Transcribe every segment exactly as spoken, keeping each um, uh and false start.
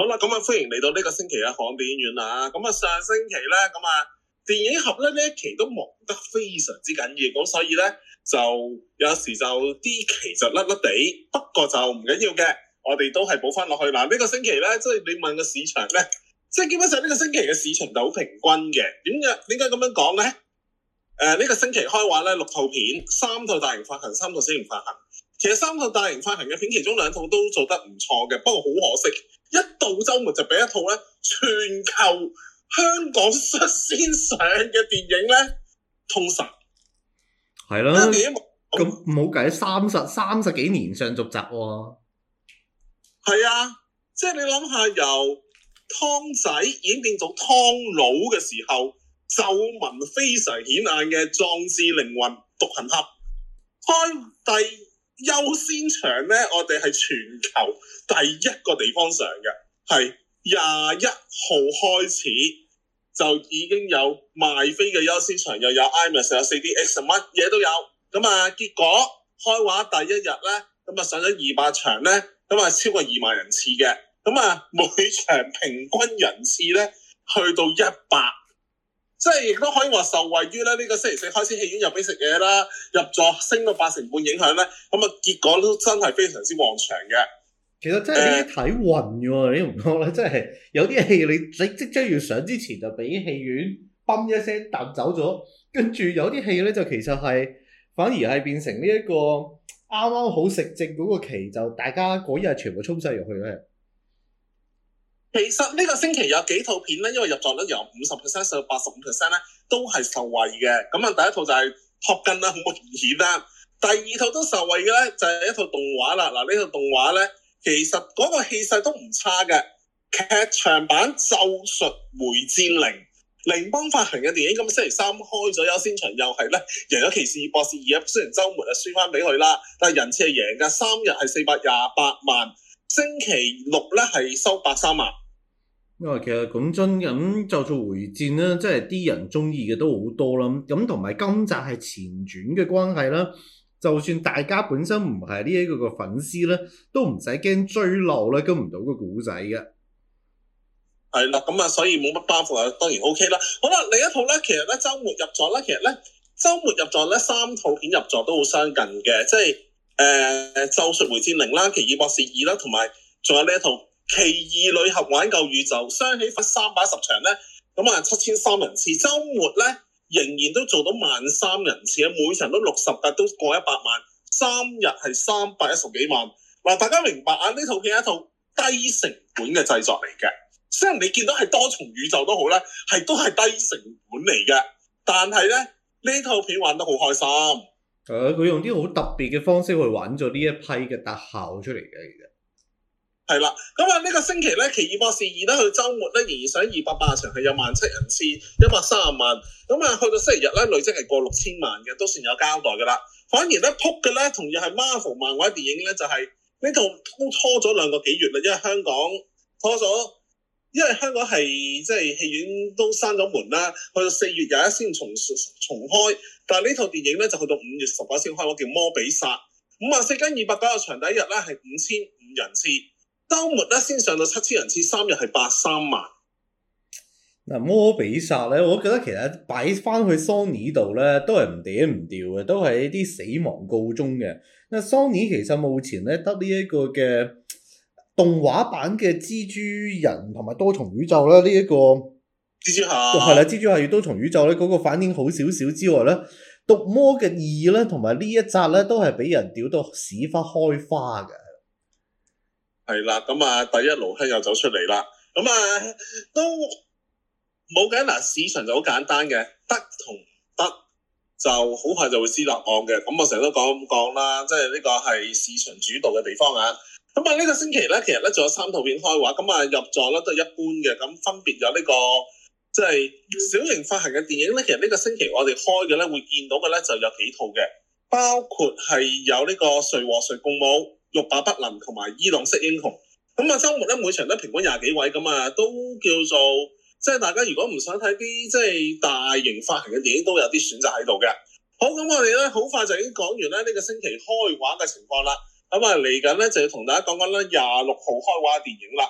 好啦，咁啊歡迎嚟到呢個星期嘅香港電影院啦。咁啊上星期咧，咁啊電影俠咧呢一期都忙得非常之緊要，咁所以咧就有時就啲期就甩甩地，不過就唔緊要嘅，我哋都係補翻落去。嗱呢個星期咧，即係你問個市場咧，即係基本上呢個星期嘅市場就好平均嘅。點解點解咁樣講咧？誒呢個星期開畫咧六套片，三套大型發行，三套小型發行。其實三套大型發行嘅片，其中兩套都做得唔錯嘅，不過好可惜，一到週末就俾一套咧全球香港率先上嘅電影咧通殺。 係啦，咁冇計，三十三十幾年上續集喎。 係啊，即係你諗下，由湯仔已經變做湯佬嘅時候，皺紋非常顯眼嘅壯志凌雲獨行俠，開第優先場咧，我哋係全球第一個地方上嘅，係廿一號開始就已經有賣飛嘅優先場，又有 IMAX 有 四 D X 乜嘢都有。咁啊，結果開畫第一日咧，咁啊上咗二百場咧，咁啊超過二萬人次嘅，咁啊每場平均人次咧去到一百。即係亦都可以話受惠於咧呢個星期四開始戲院入俾食嘢啦，入座升到八成半影響咧，咁啊結果都真係非常之旺場嘅。 其實真係呢啲睇運嘅喎，你唔覺咧？真係有啲戲你你即將要上之前就俾戲院嘣一聲彈走咗，跟住有啲戲咧就其實係反而係變成呢一個啱啱好食正嗰個期，就大家嗰日全部衝晒入去咧。 其實呢個星期有幾套片咧，因為入座率由五十 percent 上到八十五 percent 咧，都係受惠嘅。咁啊，第一套就係 Top Gun啦，好明顯啦。第二套都受惠嘅咧，就係一套動畫啦。嗱，呢套動畫咧，其實嗰個氣勢都唔差嘅。劇場版《咒術迴戰零》，羚邦發行嘅電影，咁星期三開咗優先場，又係咧贏咗騎士博士二啊。雖然週末啊輸翻俾佢啦，但係人次係贏㗎，三日係四百廿八萬，星期六咧係收百三萬。 因為其實講真咁，就做回戰啦，即係啲人中意嘅都好多啦。咁同埋今集係前傳嘅關係啦，就算大家本身唔係呢一個個粉絲咧，都唔使驚追漏咧，跟唔到個古仔嘅。 係啦，咁啊，所以冇乜包袱啊，當然 OK 啦。好啦，另一套咧，其實咧週末入座咧，其實咧週末入座咧三套片入座都好相近嘅，即係誒《咒術迴戰零》啦，《奇異博士二》啦，同埋仲有呢一套。奇異女俠玩救宇宙，雙喜分三百一十場咧，咁啊七千三人次，週末咧仍然都做到萬三人次啊，每場都六十格，都過一百萬，三日係三百一十幾萬。嗱，大家明白啊？呢套片係一套低成本嘅製作嚟嘅，雖然你見到係多重宇宙都好咧，係都係低成本嚟嘅，但係咧呢套片玩得好開心。 誒，佢用啲好特別嘅方式去玩咗呢一批嘅特效出嚟嘅，其實。 係啦，咁啊呢個星期咧，奇異博士二咧，去週末咧仍然上二百八十場，係有萬七人次，一百三十萬。咁啊，去到星期日咧，累積係過六千萬嘅，都算有交代噶啦。反而咧撲嘅咧，同樣係 Marvel 漫畫電影咧，就係呢度都拖咗兩個幾月啦，因為香港拖咗，因為香港係即係戲院都閂咗門啦，去到四月廿一先重重開。但係呢套電影咧就去到五月十八先開，我叫魔比煞。五啊四間二百九十場，第一日咧係五千五人次。週末咧先上到七千人次，三日係八三萬。 嗱，魔比煞咧，我覺得其實擺翻去 Sony 度咧，都係唔嗲唔掉嘅，都係一啲死亡告終嘅。那 Sony 其實目前咧得呢一個嘅動畫版嘅蜘蛛人同埋多重宇宙咧，呢、這、一個蜘蛛俠係啦，蜘蛛俠與多重宇宙咧嗰、那個反應好少少之外咧，毒魔嘅二咧同埋呢一集咧都係俾人屌到屎忽開花嘅。 係啦，咁啊，第一爐香又走出嚟啦，咁啊都冇計嗱，市場就好簡單嘅，得同唔得就好快就會知答案嘅。咁我成日都講咁講啦，即係呢個係市場主導嘅地方啊。咁啊呢個星期咧，其實咧仲有三套片開畫，咁啊入座咧都係一般嘅，咁分別有呢個即係小型發行嘅電影咧。其實呢個星期我哋開嘅咧會見到嘅咧就有幾套嘅，包括係有呢個誰和誰共舞、欲罷不能同埋伊朗式英雄。咁啊週末咧每場都平均廿幾位，咁啊都叫做即係大家如果唔想睇啲即係大型發行嘅電影，都有啲選擇喺度嘅。好，咁我哋咧好快就已經講完咧呢個星期開畫嘅情況啦。咁啊嚟緊咧就要同大家講講咧廿六號開畫嘅電影啦。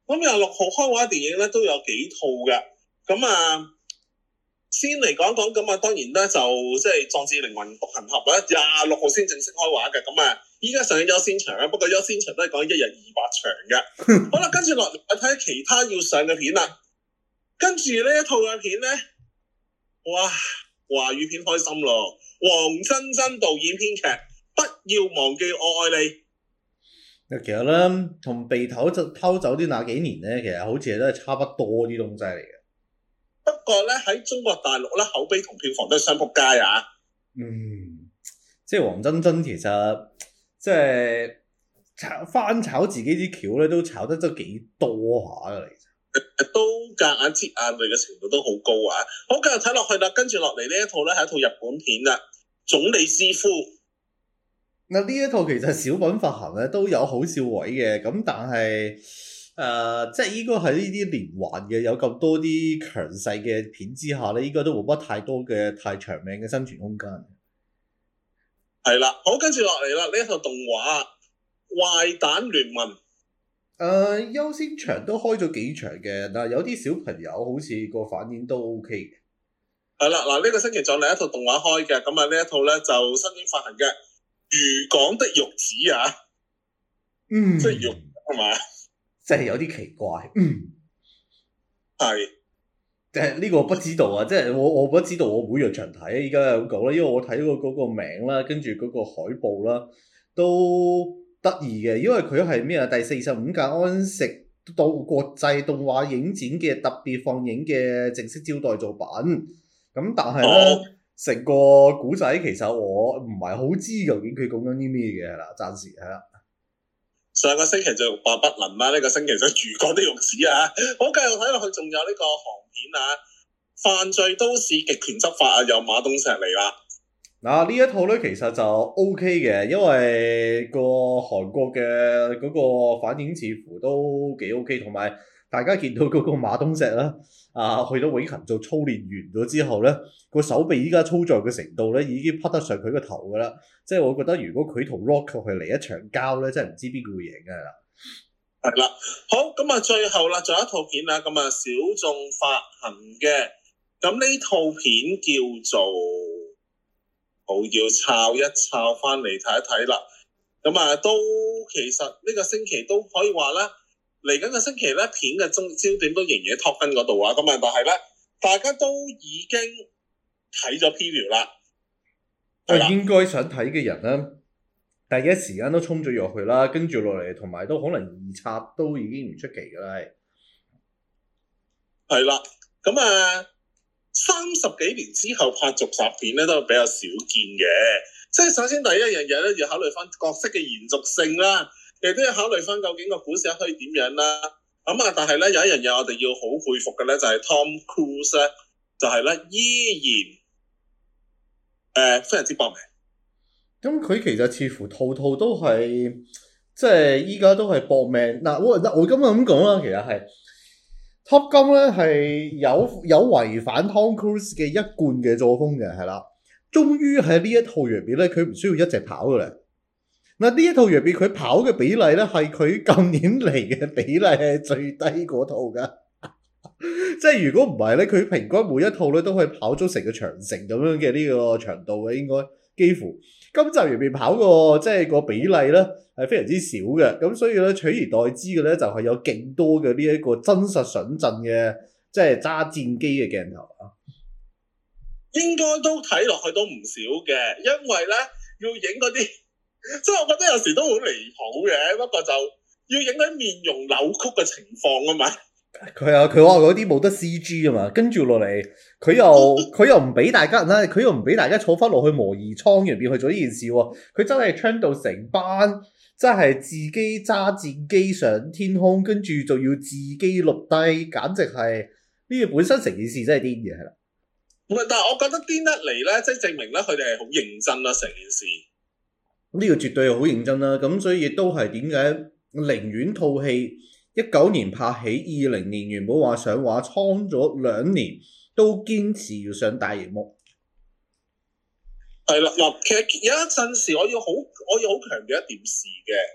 咁廿六號開畫電影咧都有幾套嘅，咁啊先嚟講講，咁啊當然咧就即係《壯志凌雲獨行俠》咧，廿六號先正式開畫嘅，咁啊依家上緊優先場啊，不過優先場都係講一日二百場嘅。好啦，跟住落嚟我睇下其他要上嘅片啦，跟住呢一套嘅片咧，哇華語片開心咯，黃真真導演編劇，不要忘記我愛你。 其實咧，同被偷走偷走啲那幾年咧，其實好似都係差不多啲東西嚟嘅。 不過咧喺中國大陸咧，口碑同票房都係雙撲街啊！ 嗯，即係黃真真其實即係炒翻炒自己啲橋咧，都炒得都幾多下㗎，其實都夾硬擠眼淚嘅程度都好高啊！好，繼續睇落去啦，跟住落嚟呢一套咧係一套日本片啦，《總理之夫》。 嗱呢一套其實小品發行咧都有好笑位嘅，咁但係誒、呃、即係應該喺呢啲連環嘅有咁多啲強勢嘅片之下咧，應該都冇乜太多嘅太長命嘅生存空間。 係啦，好，跟住落嚟啦，呢一套動畫《壞蛋聯盟》。誒、 呃，優先場都開咗幾場嘅，但係有啲小朋友好似個反應都 OK 嘅。 係啦，嗱、這、呢個星期仲有另一套動畫開嘅，咁啊呢一套咧就新年發行嘅。漁港的玉子啊， 嗯， 即係玉係嘛， 即係有啲奇怪，嗯， 係， 即係呢個不知道啊，即係我我不知道我每樣場睇，依家係咁講啦，因為我睇過嗰個名啦，跟住嗰個海報啦，都得意嘅，因為佢係咩啊？第四十五屆安食到國際動畫影展嘅特別放映嘅正式招待作品，咁但係咧。哦成個古仔其實我唔係好知究竟佢講緊啲咩嘅，係啦，暫時係啦。 上個星期就欲罷不能啦，呢、這個星期就漁港的玉子啊，好繼續睇落去，仲有呢個韓片啊，犯罪都市極權執法啊，由馬東石嚟啦。 嗱呢一套咧其實就 O K 嘅，因為個韓國嘅嗰個反應似乎都幾 O K，同埋大家見到嗰個馬東石啦。啊！去到永恆做操練完咗之後咧，個手臂依家操作嘅程度咧，已經匹得上佢個頭噶啦。即係我覺得，如果佢同 Rock 去嚟一場交咧，真係唔知邊個會贏嘅啦。係啦，好咁啊，最後啦，仲有一套片啦，咁啊小眾發行嘅，咁呢套片叫做好要抄一抄翻嚟睇一睇啦。咁啊，都其實呢個星期都可以話啦。嚟緊個星期咧，片嘅焦焦點都仍然喺 Top Gun 嗰度啊，咁啊，但係咧，大家都已經睇咗 preview 啦。 誒，應該想睇嘅人咧，第一時間都衝咗入去啦，跟住落嚟，同埋都可能二刷都已經唔出奇噶啦，係。 係啦，咁啊，三十幾年之後拍續集片咧，都比較少見嘅。即係首先第一樣嘢咧，要考慮翻角色嘅延續性啦。亦都要考慮翻究竟個故事可以點樣啦，咁啊，但係咧有一樣嘢我哋要好佩服嘅咧，就係 Tom Cruise 咧，就係咧依然誒、呃、非常之搏命。 咁佢其實似乎套套都係即係依家都係搏命。嗱，我我今日咁講啦，其實係 Top Gun 咧係有有違反 Tom Cruise 嘅一貫嘅作風嘅，係啦。終於喺呢一套入邊咧，佢唔需要一直跑嘅啦。嗱，呢一套入邊佢跑嘅比例咧，係佢近年嚟嘅比例係最低嗰套噶。即係如果唔係咧，佢平均每一套咧都可以跑咗成個長城咁樣嘅呢個長度嘅，應該幾乎。今集入邊跑個即係個比例咧係非常之少嘅，咁所以咧取而代之嘅咧就係有勁多嘅呢一個真實上陣嘅即係揸戰機嘅鏡頭啊。 應該都睇落去都唔少嘅，因為咧要影嗰啲。即係我覺得有時都好離譜嘅，不過就要影喺面容扭曲嘅情況啊嘛。 佢啊，佢話嗰啲冇得 C G 啊嘛，跟住落嚟佢又佢又唔俾大家咧，佢又唔俾大家坐翻落去模擬艙入邊去做呢件事喎。佢真係 train 到成班，真係自己揸戰機上天空，跟住就要自己錄低，簡直係呢個本身成件事真係癲嘅，係啦。 唔係，但係我覺得癲得嚟咧，即係證明咧佢哋係好認真啦，成件事。 呢個絕對係好認真啦，咁所以亦都係點解寧願套戲一九年拍起，二零年原本話上畫倉咗兩年，都堅持要上大熒幕。係啦，嗱，其實有一陣時我要好，我要好強調一點事嘅，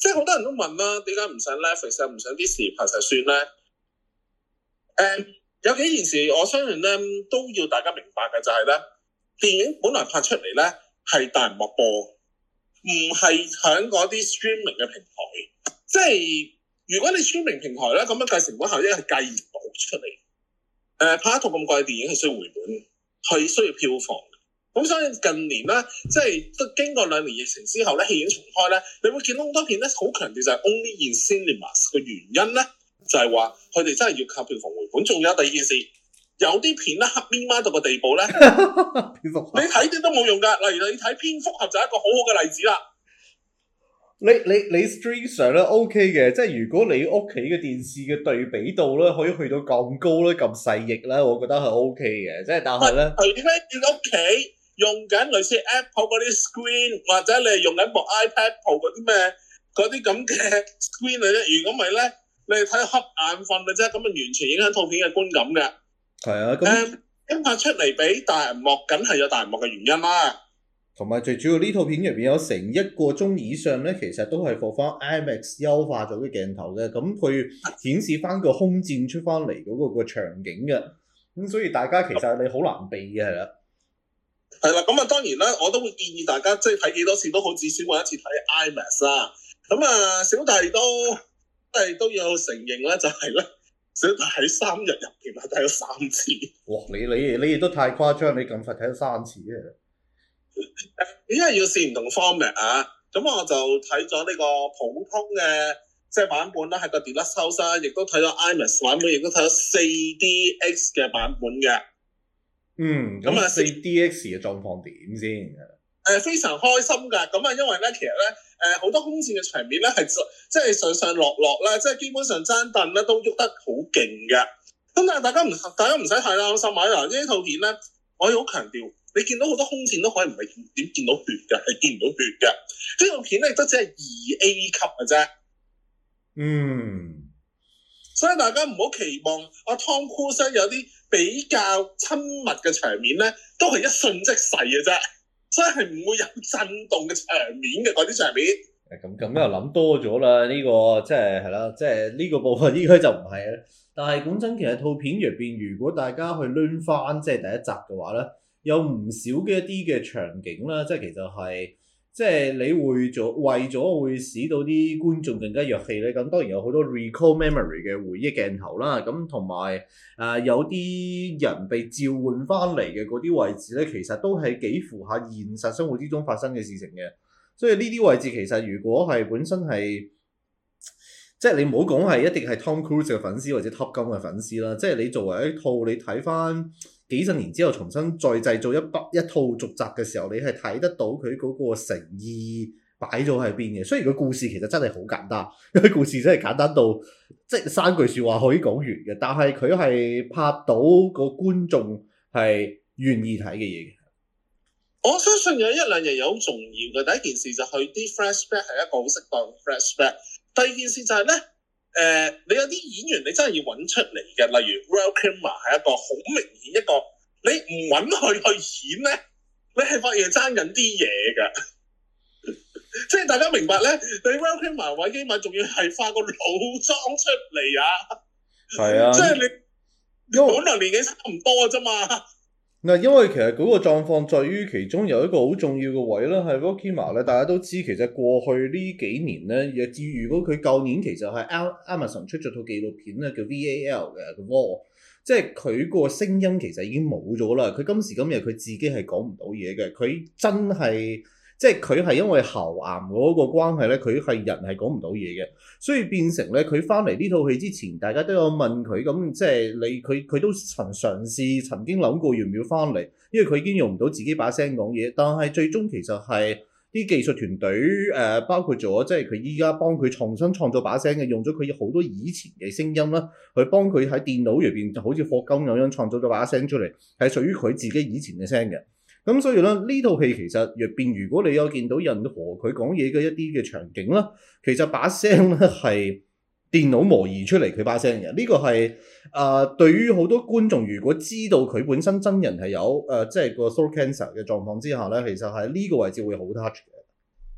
即係好多人都問啦，點解唔上 Netflix 啊，唔上 Disney Plus 就算咧？誒、嗯，有幾件事我相信咧都要大家明白嘅就係咧，電影本來拍出嚟咧係大銀幕播，唔係響嗰啲 streaming 嘅平台。即係如果你 streaming 平台咧咁樣計成本效益係計唔到出嚟。誒、呃，拍一套咁貴嘅電影係需要回本，係需要票房。咁所以近年咧，即係都經過兩年疫情之後咧，戲院重開咧，你會見到好多片咧，好強調就係 only in cinemas 嘅原因咧，就係話佢哋真係要靠票房回本。仲有第二件事，有啲片咧黑咪媽到個地步咧，你睇啲都冇用㗎。例如你睇蝙蝠俠就係一個好好嘅例子啦。 你你你 stream 上咧 OK 嘅，即係如果你屋企嘅電視嘅對比度咧可以去到咁高咧，咁細翼咧，我覺得係 OK 嘅。即係但係咧， 係點解你屋企用緊類似 Apple 嗰啲 screen， 或者你係用緊部 iPad Pro 嗰啲咩嗰啲咁嘅 screen 嚟咧？如果唔係咧，你係睇瞌眼瞓嘅啫，咁啊完全影響套片嘅觀感嘅。 係啊，咁咁拍出嚟俾大銀幕，梗係有大銀幕嘅原因啦。 同埋最主要呢套片入邊有成一個鐘以上咧，其實都係放翻 IMAX 優化咗嘅鏡頭嘅，咁佢顯示翻個空戰出翻嚟嗰個個場景嘅，咁所以大家其實你好難避嘅係啦。 係啦，咁啊當然啦，我都會建議大家即係睇幾多次都好，至少揾一次睇 IMAX 啦。咁啊，小弟都即係都要承認咧，就係咧，小弟喺三日入邊係睇咗三次。哇！ 你你你亦都太誇張，你咁快睇咗三次嘅。 因為要試唔同 format 啊，咁我就睇咗呢個普通嘅即係版本啦，係個 Deluxe House 啦，亦都睇咗 IMAX 版本，亦都睇咗四 D X 嘅版本嘅。 嗯，咁啊四 D X 嘅狀況點先？誒、 呃，非常開心㗎。咁啊，因為咧，其實咧，誒、呃、好多空戰嘅場面咧係即係上上落落啦，即係基本上爭凳咧都喐得好勁嘅。咁但係大家唔大家唔使太擔心啊！嗱，呢套片咧，我要好強調。你見到好多空戰都可以唔係點見到血嘅，係見唔到血嘅。呢套片咧都只係二 A 級嘅啫。 嗯， 所以大家唔好期望阿 Tom Cruise 有啲比較親密嘅場面咧，都係一瞬即逝嘅啫。所以係唔會有震動嘅場面嘅嗰啲場面。 誒咁咁又諗多咗啦，呢、這個即係係啦，即係呢個部分應該就唔係啦。但係講真，其實套片入邊，如果大家去攣翻即係第一集嘅話咧，有唔少嘅一啲嘅場景啦，即係其實係即係你會做為咗會使到啲觀眾更加入戲咧。咁當然有好多 recall memory 嘅回憶鏡頭啦，咁同埋誒有啲人被召喚翻嚟嘅嗰啲位置咧，其實都係幾符合現實生活之中發生嘅事情嘅。所以呢啲位置其實如果係本身係即係你唔好講係一定係 Tom Cruise 嘅粉絲或者 Top Gun 嘅粉絲啦，即係你作為一套你睇翻幾十年之後重新再製造一筆一套續集嘅時候，你係睇得到佢嗰個誠意擺咗喺邊嘅。雖然個故事其實真係好簡單，因為故事真係簡單到即係三句説話可以講完嘅，但係佢係拍到個觀眾係願意睇嘅嘢嘅。 我相信有一兩樣嘢好重要嘅。第一件事就係啲 flashback 係一個好適當嘅 flashback。第二件事就係咧，誒、呃，你有啲演員你真係要揾出嚟嘅，例如 Val Kilmer 係一個好明顯一個，你唔揾佢去演咧，你係發現爭緊啲嘢㗎。即係大家明白咧，你 Val Kilmer 韋基米仲要係化個老妝出嚟啊！ 係啊， 即係你本來年紀差唔多啫嘛。 嗱，因為其實嗰個狀況在於其中有一個好重要嘅位啦，係 Val Kilmer 咧，大家都知其實過去呢幾年咧，若至如果佢舊年其實係 Amazon 出咗套紀錄片咧，叫 V A L 嘅個 War， 即係佢個聲音其實已經冇咗啦。佢今時今日佢自己係講唔到嘢嘅，佢真係即係佢係因為喉癌嗰個關係咧，佢係人係講唔到嘢嘅，所以變成咧佢翻嚟呢套戲之前，大家都有問佢，咁即係你佢佢都曾嘗試曾經諗過要唔要翻嚟，因為佢已經用唔到自己把聲講嘢，但係最終其實係啲技術團隊誒、呃、包括咗即係佢依家幫佢重新創造把聲嘅，用咗佢好多以前嘅聲音啦，去幫佢喺電腦入邊就好似霍金咁樣創造咗把聲出嚟，係屬於佢自己以前嘅聲嘅。咁所以咧，呢套戲其實入邊，如果你有見到任何佢講嘢嘅一啲嘅場景啦，其實把聲咧係電腦模擬出嚟佢把聲嘅。呢、這個係誒、呃、對於好多觀眾，如果知道佢本身真人係有誒、呃、即係個 throat cancer 嘅狀況之下咧，其實係呢個位置會好 touch 嘅。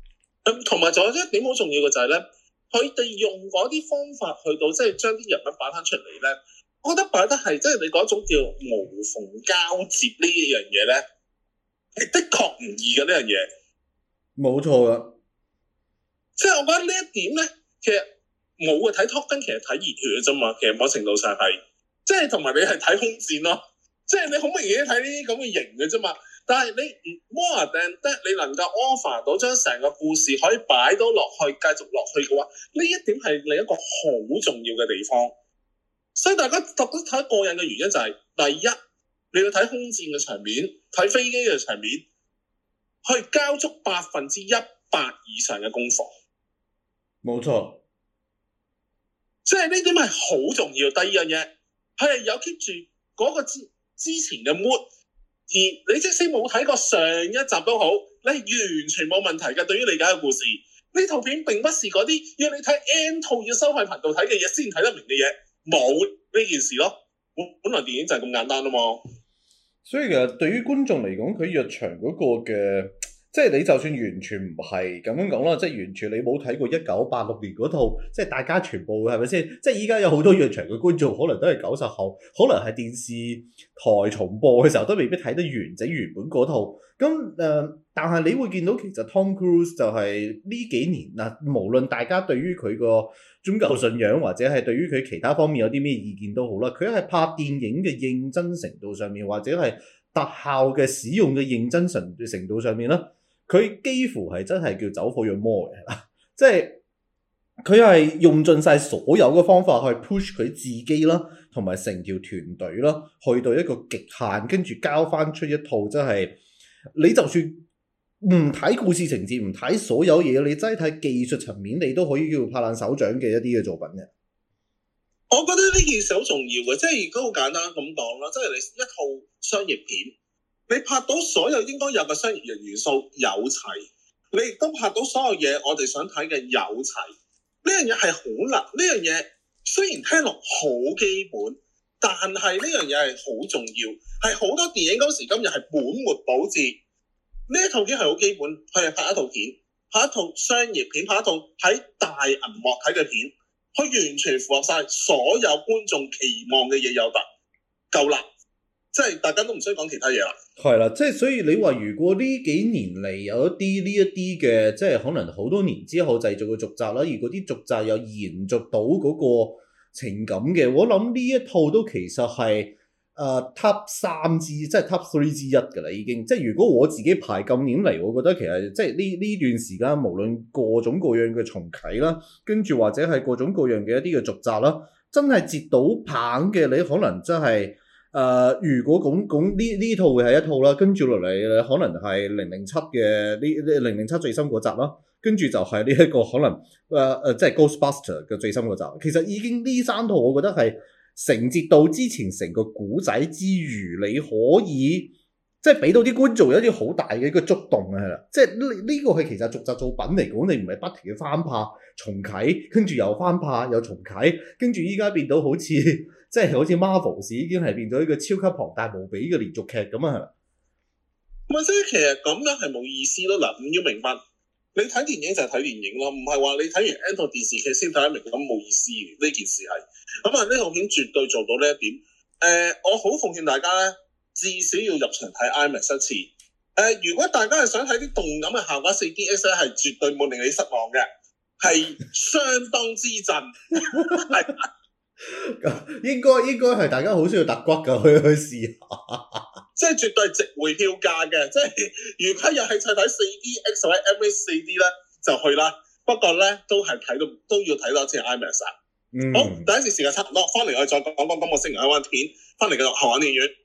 咁同埋仲有一點好重要嘅就係咧，佢哋用嗰啲方法去到即係將啲人物擺翻出嚟咧，我覺得擺得係即係你嗰種叫無縫交接呢一樣嘢咧，係的確唔易嘅呢樣嘢。 冇錯噶， 即係我覺得呢一點咧，其實冇嘅睇 Top Gun 其實睇熱血嘅啫嘛，其實某程度上係，即係同埋你係睇空戰咯，即係你好明顯睇呢啲咁嘅型嘅啫嘛。但係你唔 more than that，你能夠 offer 到將成個故事可以擺到落去，繼續落去嘅話，呢一點係另一個好重要嘅地方。所以大家覺得睇過癮嘅原因就係、是，第一你要睇空戰嘅場面，睇飛機嘅場面，去交足百分之一百以上嘅功課。 冇錯， 即係呢點係好重要。第二樣嘢，佢係有 keep 住嗰個之之前嘅 mood。而你即使冇睇過上一集都好，你係完全冇問題嘅。對於理解嘅故事，呢套片並不是嗰啲要你睇 N 套要收費頻道睇嘅嘢先睇得明嘅嘢，冇呢件事咯。本本來電影就係咁簡單啊嘛。 所以其實對於觀眾嚟講，佢入場嗰個嘅，即係你就算完全唔係咁樣講啦，即係完全你冇睇過一九八六年嗰套，即係大家全部係咪先？即係依家有好多入場嘅觀眾，可能都係九十後，可能係電視台重播嘅時候都未必睇得完整原本嗰套。咁誒、呃，但係你會見到其實 Tom Cruise 就係呢幾年嗱，無論大家對於佢個宗教信仰或者係對於佢其他方面有啲咩意見都好啦，佢係拍電影嘅認真程度上面，或者係特效嘅使用嘅認真程程度上面啦。佢幾乎係真係叫走火入魔嘅，即係佢係用盡晒所有嘅方法去 push 佢自己啦，同埋成條團隊啦，去到一個極限，跟住交翻出一套真係你就算唔睇故事情節，唔睇所有嘢，你真係睇技術層面，你都可以叫拍爛手掌嘅一啲嘅作品嘅。 我覺得呢件事好重要嘅，即係如果好簡單咁講啦，即係你一套商業片。你拍到所有應該有嘅商業人元素有齊，你亦都拍到所有嘢我哋想睇嘅有齊，呢樣嘢係好難。呢樣嘢雖然聽落好基本，但係呢樣嘢係好重要，係好多電影今時今日係本末倒置。呢一套片係好基本，佢係拍一套片，拍一套商業片，拍一套喺大銀幕睇嘅片，佢完全符合晒所有觀眾期望嘅嘢有得夠啦。即係大家都唔需要講其他嘢啦。 係啦，即係所以你話如果呢幾年嚟有一啲呢一啲嘅，即係可能好多年之後製造嘅續集啦，而嗰啲續集又延續到嗰個情感嘅，我諗呢一套都其實係誒、呃、top 三之即係 top three 之一㗎啦，已經。即係如果我自己排今年嚟，我覺得其實即係呢呢段時間，無論各種各樣嘅重啟啦，跟住或者係各種各樣嘅一啲嘅續集啦，真係接到棒嘅，你可能真係。誒、呃，如果講講呢呢套會係一套啦，跟住落嚟可能係零零七嘅呢呢零零七最新嗰集啦，跟住就係呢一個可能誒誒、呃，即係 Ghostbuster 嘅最新嗰集。其實已經呢三套，我覺得係承接到之前成個古仔之餘，你可以即係俾到啲觀眾有一啲好大嘅一個觸動啊，係啦，即係呢呢個係其實續集作品嚟講，你唔係不停嘅翻拍重啟，跟住又翻拍又重啟，跟住依家變到好似。即係好似 Marvel 已經係變咗一個超級龐大無比嘅連續劇咁啊！ 咪即係其實咁樣係冇意思咯。嗱，唔要明白，你睇電影就係睇電影咯，唔係話你睇完 N 套電視劇先睇得明，咁冇意思嘅。呢件事係咁啊，呢套片絕對做到呢一點。誒、呃，我好奉勸大家咧，至少要入場睇 IMAX 一次。誒、呃，如果大家係想睇啲動感嘅效果，四 D X 咧係絕對冇令你失望嘅，係相當之震。係。 應該應該係大家好需要揼骨㗎，去去試下， 即係絕對值回票價嘅。即係如果有興趣睇四 D X 或者 M S 四 D 咧，就去啦。不過咧都係睇到都要睇多次 IMAX。嗯，好，第一次時間差唔多，翻嚟我哋再講講今個星期嘅一灣片，翻嚟繼續後玩電影院。